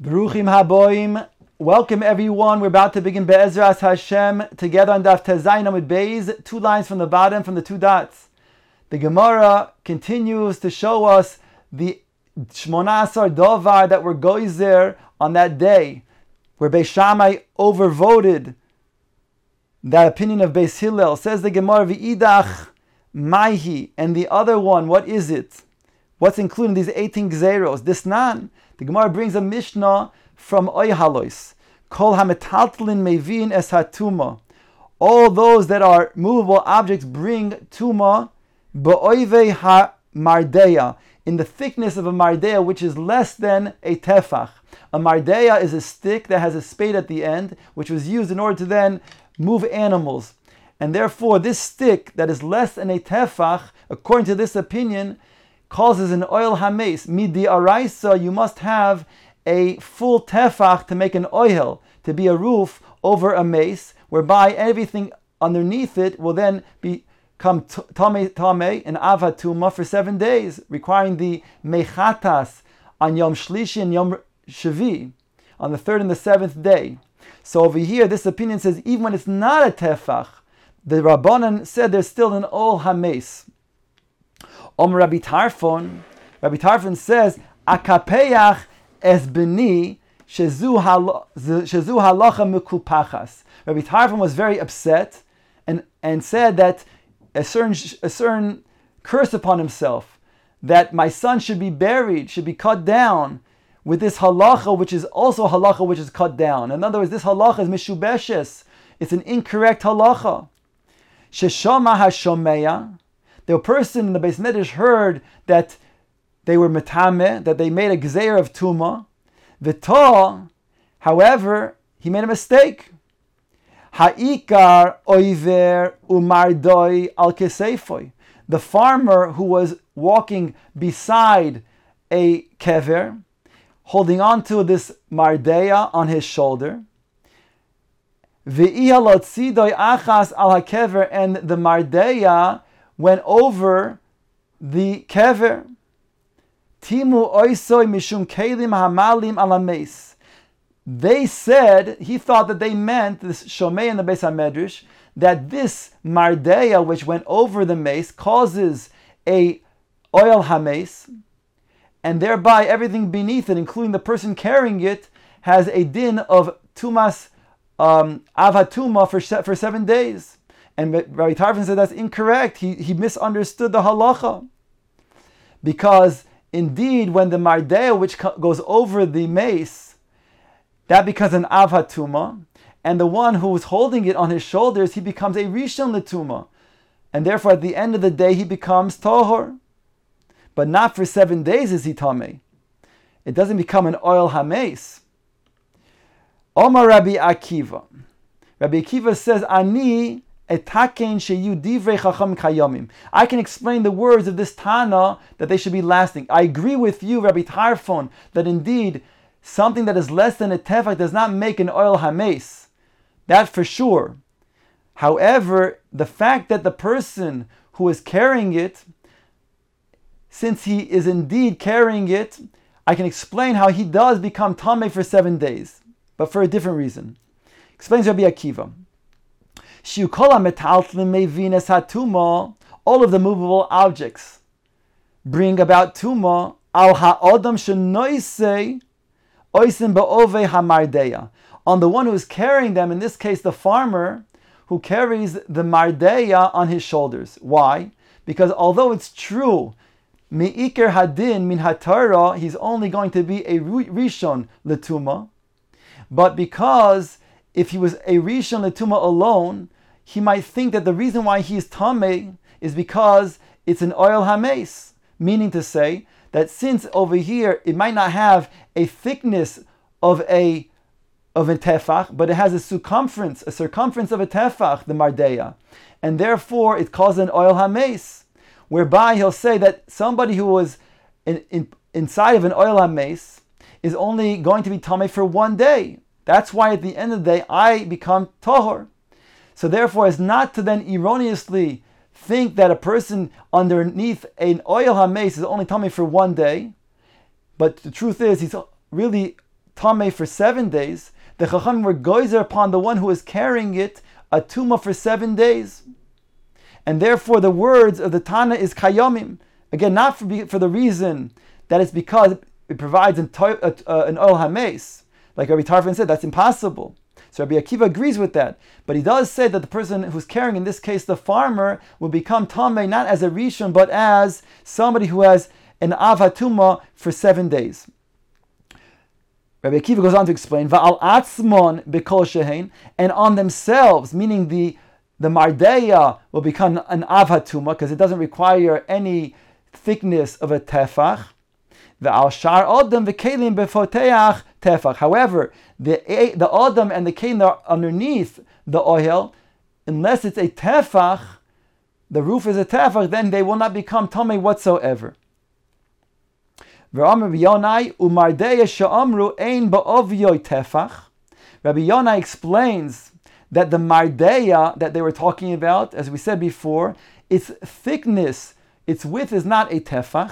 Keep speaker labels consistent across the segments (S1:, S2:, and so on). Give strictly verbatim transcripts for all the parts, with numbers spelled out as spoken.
S1: Baruchim haboim. Welcome everyone. We're about to begin Be'ezras Hashem together on Daf Tezayin Amud Beis, two lines from the bottom from the two dots. The Gemara continues to show us the Shmona Asar Dovar that were goizer on that day, where Beis Shammai overvoted that opinion of Beis Hillel. Says the Gemara, V'idach Maihi, and the other one, what is it? What's included in these eighteen Gzeros? Disnan. The Gemara brings a Mishnah from Oyhalois. Kol hametaltlin mevin es hatuma. All those that are movable objects bring tuma ba'oivei ha-mardeya, in the thickness of a mardeya, which is less than a tefach. A mardeya is a stick that has a spade at the end, which was used in order to then move animals. And therefore, this stick that is less than a tefach, according to this opinion, causes an oil hames. Midi araisa, you must have a full tefach to make an oil, to be a roof over a mace, whereby everything underneath it will then become tame tame and avatuma for seven days, requiring the mechatas on Yom Shlishi and Yom Shavi, on the third and the seventh day. So over here, this opinion says even when it's not a tefach, the Rabbanan said there's still an oil hames. Om Rabbi Tarfon, Rabbi Tarfon says, Akapeach es beni shezu halacha mekupachas. Rabbi Tarfon was very upset and, and said that a certain, a certain curse upon himself, that my son should be buried, should be cut down with this halacha, which is also halacha which is cut down. In other words, this halacha is mishubeshes. It's an incorrect halacha. Sheshama hashomeya. The person in the Beis Medrash heard that they were metame, that they made a gzeir of tuma. V'to, however, he made a mistake. Ha'ikar oiver umardoi al keseifoy. The farmer who was walking beside a kever, holding on to this mardeya on his shoulder. V'iyalot sidoi achas al hakever, and the mardeya went over the kever. Timu oisoi mishum kelim hamalim alames. They said, he thought that they meant, this Shomei in the Beis HaMedrash, that this mardeya which went over the mace causes a oil hames, and thereby everything beneath it, including the person carrying it, has a din of tumas um, avatuma for, for seven days. And Rabbi Tarfon said that's incorrect. He, he misunderstood the halacha. Because indeed, when the mardeya which co- goes over the mace, that becomes an avatuma, and the one who is holding it on his shoulders, he becomes a rishon letuma. And therefore, at the end of the day, he becomes tohor. But not for seven days is he tameh. It doesn't become an oil hames. Omar Rabbi Akiva. Rabbi Akiva says, Ani I can explain the words of this Tana that they should be lasting. I agree with you, Rabbi Tarfon, that indeed something that is less than a tefach does not make an oil hames. That for sure. However, the fact that the person who is carrying it, since he is indeed carrying it, I can explain how he does become tameh for seven days, but for a different reason. Explains Rabbi Akiva. All of the movable objects bring about tuma al ha'odam shenoisei oisim ba'ovei hamardeya, on the one who is carrying them, in this case the farmer who carries the mardeya on his shoulders. Why? Because although it's true, mi'ikar hadin min hatara, he's only going to be a rishon letuma, but because if he was a rishon letuma alone, he might think that the reason why he is tameh is because it's an oil hames, meaning to say that since over here it might not have a thickness of a of a tefach, but it has a circumference, a circumference of a tefach, the mardeya, and therefore it causes an oil hames, whereby he'll say that somebody who was in, in, inside of an oil hames is only going to be tameh for one day. That's why at the end of the day I become tahor. So therefore, as not to then erroneously think that a person underneath an oil hames is only tameh for one day, but the truth is he's really tamei for seven days, the Chachamim were goizer upon the one who is carrying it a tuma for seven days. And therefore the words of the Tana is kayamim. Again, not for, for the reason that it's because it provides an, uh, uh, an oil hames. Like Rabbi Tarfon said, that's impossible. So Rabbi Akiva agrees with that. But he does say that the person who's carrying, in this case the farmer, will become tamei not as a rishon, but as somebody who has an av hatuma for seven days. Rabbi Akiva goes on to explain, Va'al atzmon b'kol shehein, and on themselves, meaning the the mardeya will become an av hatuma because it doesn't require any thickness of a tefach. Va'al shar odam v'kelim b'foteach tefach. However, the the odam and the kelim are underneath the oil, unless it's a tefach, the roof is a tefach, then they will not become tamei whatsoever. Rabbi Yonai explains that the mardeya that they were talking about, as we said before, its thickness, its width is not a tefach,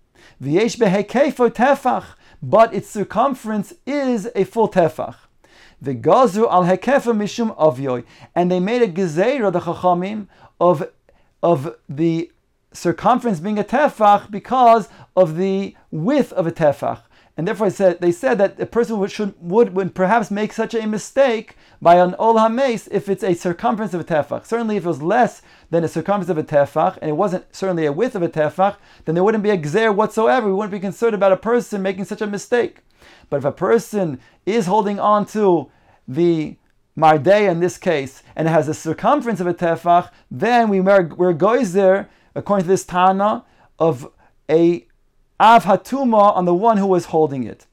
S1: tefach, but its circumference is a full tefach. V'gazru al hekefa mishum avyoy, and they made a gezerah, the chachamim, of of the circumference being a tefach because of the width of a tefach. And therefore said, they said that a person would, should, would, would perhaps make such a mistake by an ol hames if it's a circumference of a tefach. Certainly if it was less than a circumference of a tefach, and it wasn't certainly a width of a tefach, then there wouldn't be a gzer whatsoever. We wouldn't be concerned about a person making such a mistake. But if a person is holding on to the mardeya in this case, and it has a circumference of a tefach, then we, we're, we're goizer, according to this Tana, of a av hatuma on the one who was holding it.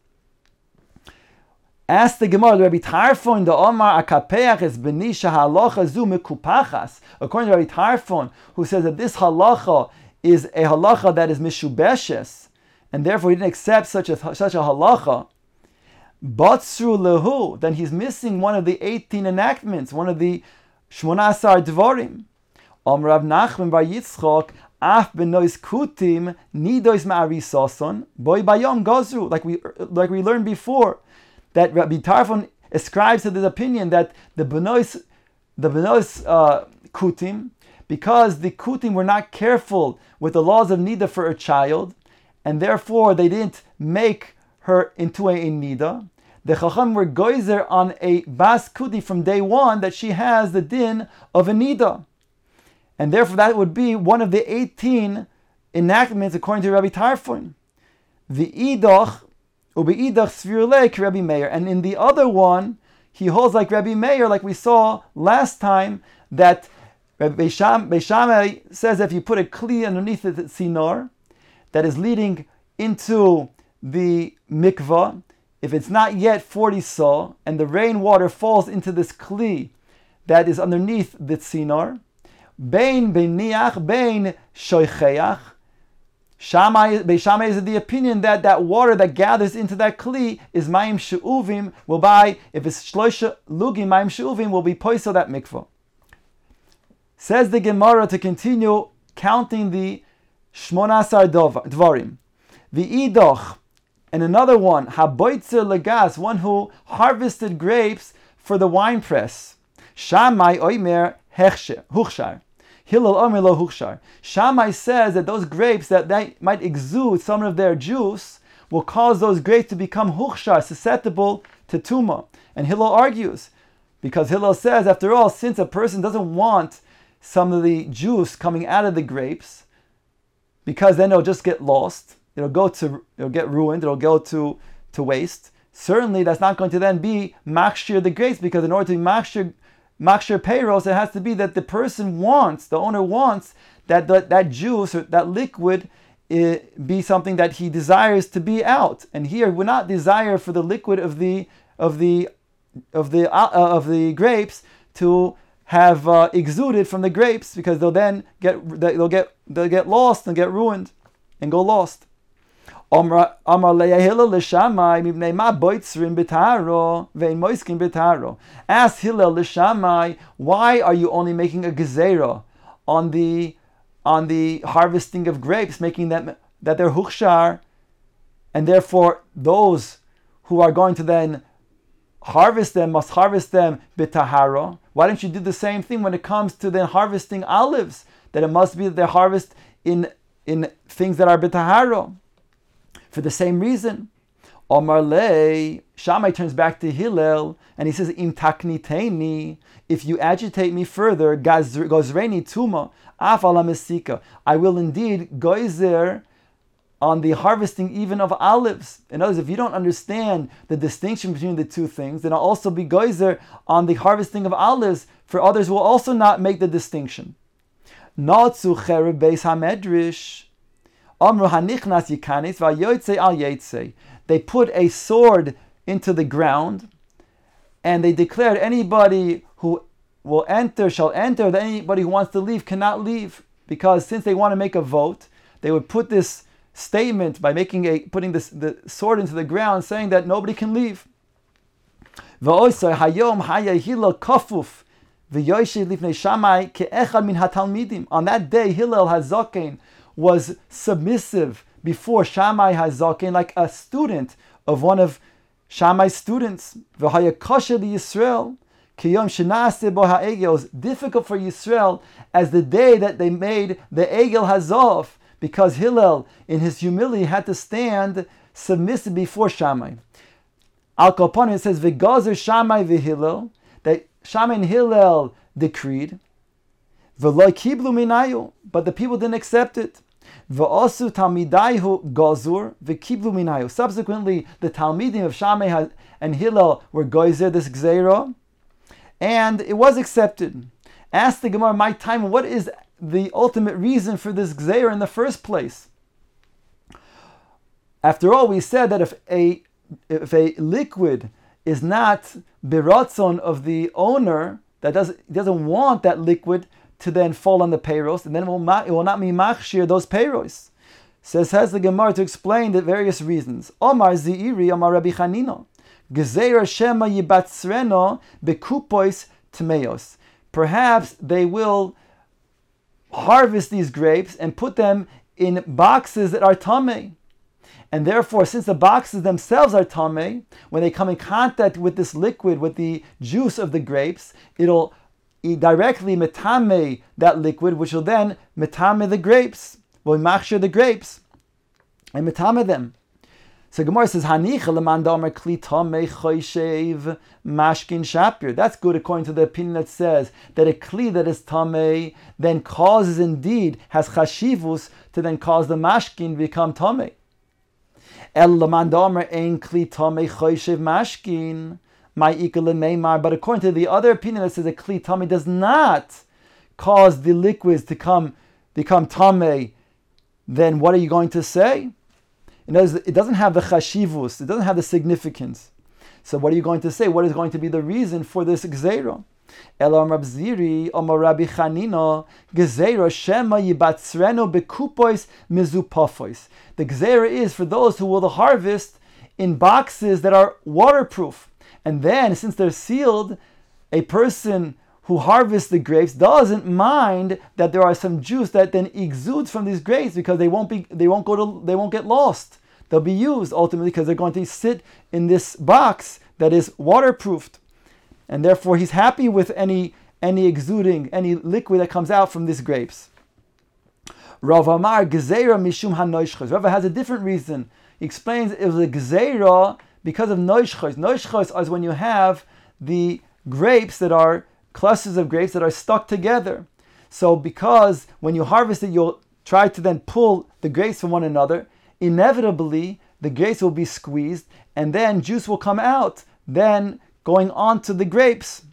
S1: Ask the Gemara, Rabbi Tarfon, the Omar akapeach es benisha halacha zu mekupachas. According to Rabbi Tarfon, who says that this halacha is a halacha that is mishubeshes, and therefore he didn't accept such a such a halacha. Batsru lehu, then he's missing one of the eighteen enactments, one of the shmonasar dvorim. Om Rav Nachman bar Yitzchok, af benois kutim nidois ma'arisoson boy bayom gazru. Like we like we learned before, that Rabbi Tarfon ascribes to this opinion that the benois the benois uh, kutim, because the kutim were not careful with the laws of nida for a child, and therefore they didn't make her into a, a nida. The chacham were goizer on a bas kuti from day one that she has the din of a nida. And therefore that would be one of the eighteen enactments according to Rabbi Tarfon. The idach, ubi idach svirulek Rabbi Meir. And in the other one, he holds like Rabbi Meir, like we saw last time, that Rabbi Shammai says if you put a kli underneath the tzinor that is leading into the mikvah, if it's not yet forty saw, and the rainwater falls into this kli that is underneath the tzinor, Bein beniach, bein shoicheach. Shammai, Beishamai is of the opinion that that water that gathers into that kli is mayim she'uvim, will buy, if it's shloisha lugim mayim she'uvim, will be poisel that mikvah. Says the Gemara to continue counting the shmonasar dvarim. The idoch, and another one, haboitzer legas, one who harvested grapes for the wine press. Shammai oimer huchshar. Hillel omer lo huchshar. Shammai says that those grapes that they might exude some of their juice will cause those grapes to become huchshar, susceptible to tuma. And Hillel argues, because Hillel says, after all, since a person doesn't want some of the juice coming out of the grapes, because then it'll just get lost, it'll go to, it'll get ruined, it'll go to, to waste. Certainly, that's not going to then be makshir the grapes, because in order to be makshir Makshir peiros, it has to be that the person wants, the owner wants that that, that juice or that liquid uh, be something that he desires to be out. And here, we not desire for the liquid of the of the of the uh, of the grapes to have uh, exuded from the grapes, because they'll then get they'll get they'll get lost and get ruined and go lost. Amar leyahila l'shamai mibnei ma boitzrin betaro vein moiskin betaro. Ask Hillel l'shamai, why are you only making a gezerah on the on the harvesting of grapes, making them that they're huchshar, and therefore those who are going to then harvest them must harvest them b'tahara. Why don't you do the same thing when it comes to then harvesting olives? That it must be that they harvest in in things that are b'tahara. For the same reason. Omar lei, Shammai turns back to Hillel and he says, Im takniteni, if you agitate me further, gozreni tuma, af ala mesika, I will indeed goizer on the harvesting even of olives. In other words, if you don't understand the distinction between the two things, then I'll also be goizer on the harvesting of olives, for others will also not make the distinction. Natsu cherev beis hamedrish, amru hanichnas yikanis va'yotzei al yetzei. They put a sword into the ground, and they declared anybody who will enter shall enter, that anybody who wants to leave cannot leave. Because since they want to make a vote, they would put this statement by making a putting this, the sword into the ground, saying that nobody can leave. On that day, Hillel HaZaken was submissive before Shammai HaZaken, like a student of one of Shammai's students. It was difficult for Yisrael as the day that they made the Egel Hazav, because Hillel, in his humility, had to stand submissive before Shammai. Al Kopanim, it says, V'gazer Shammai v'Hillel, that Shammai and Hillel decreed, V'lo kiblu minayu, but the people didn't accept it. V'osu talmidaihu gazur v'kiblu minayu. Subsequently, the Talmidim of Shammai and Hillel were goizer this gzeira, and it was accepted. Ask the Gemara, my time, what is the ultimate reason for this gzeira in the first place? After all, we said that if a if a liquid is not biratzon of the owner, that doesn't doesn't want that liquid to then fall on the payros, and then it will not, it will not be machshir those payros. Says has the Gemara to explain the various reasons. Omar Zi'iri, Omar Rabbi Chanina, Gezeira Shema Yibatzreno Bekupois Tmeos. Perhaps they will harvest these grapes and put them in boxes that are tamei. And therefore, since the boxes themselves are tamei, when they come in contact with this liquid, with the juice of the grapes, it'll directly metame that liquid, which will then metame the grapes, will machshir the grapes, and metame them. So Gemara says, Hanicha lemandamer kli tamei choyshev mashkin shapir. That's good according to the opinion that says that a kli that is tamei then causes indeed, has chashivus to then cause the mashkin to become tamei. El lemandamer ein kli tamei choyshev mashkin. My Meimar, but according to the other opinion that says that Kli Tamei does not cause the liquids to come become Tamei, then what are you going to say? In other words, it doesn't have the chashivus, it doesn't have the significance. So what are you going to say? What is going to be the reason for this gzeira? Elam Rab Ziri, Omar Rabbi Chanina, gzeira shema yibatzreno bekupois mizupafois. The gzeira is for those who will harvest in boxes that are waterproof. And then, since they're sealed, a person who harvests the grapes doesn't mind that there are some juice that then exudes from these grapes, because they won't be, they won't go to, they won't get lost. They'll be used ultimately because they're going to sit in this box that is waterproofed, and therefore he's happy with any any exuding, any liquid that comes out from these grapes. Rav Amar Gezeira Mishum HaNoishchos. Rav has a different reason. He explains it was a Gezeira because of noishchos. Noishchos is when you have the grapes that are clusters of grapes that are stuck together. So because when you harvest it, you'll try to then pull the grapes from one another. Inevitably, the grapes will be squeezed, and then juice will come out, then going on to the grapes,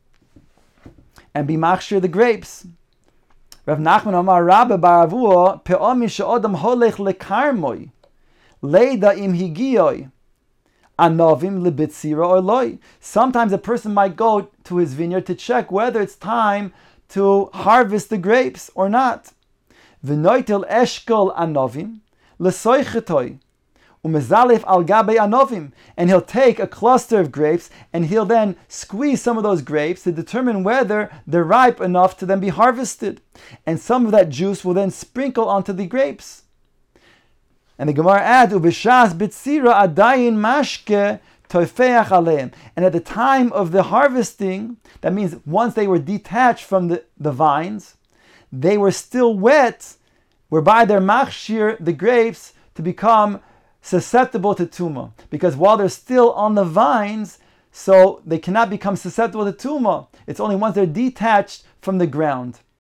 S1: and be machshir the grapes. Rav Nachman Amar Rabbe Baravua Pe'omi she'odam holech lekarmoi leida im higiyoi anovim lebitzira or loy. Sometimes a person might go to his vineyard to check whether it's time to harvest the grapes or not. V'noitel eshkol anovim lesoichetoi umezalef al gabe anovim, and he'll take a cluster of grapes and he'll then squeeze some of those grapes to determine whether they're ripe enough to then be harvested, and some of that juice will then sprinkle onto the grapes. And the Gemara adds, "Ubishas bitzira adayin mashke toifeach aleim." And at the time of the harvesting, that means once they were detached from the, the vines, they were still wet, whereby they're machshir the grapes to become susceptible to tumah. Because while they're still on the vines, so they cannot become susceptible to tumah. It's only once they're detached from the ground.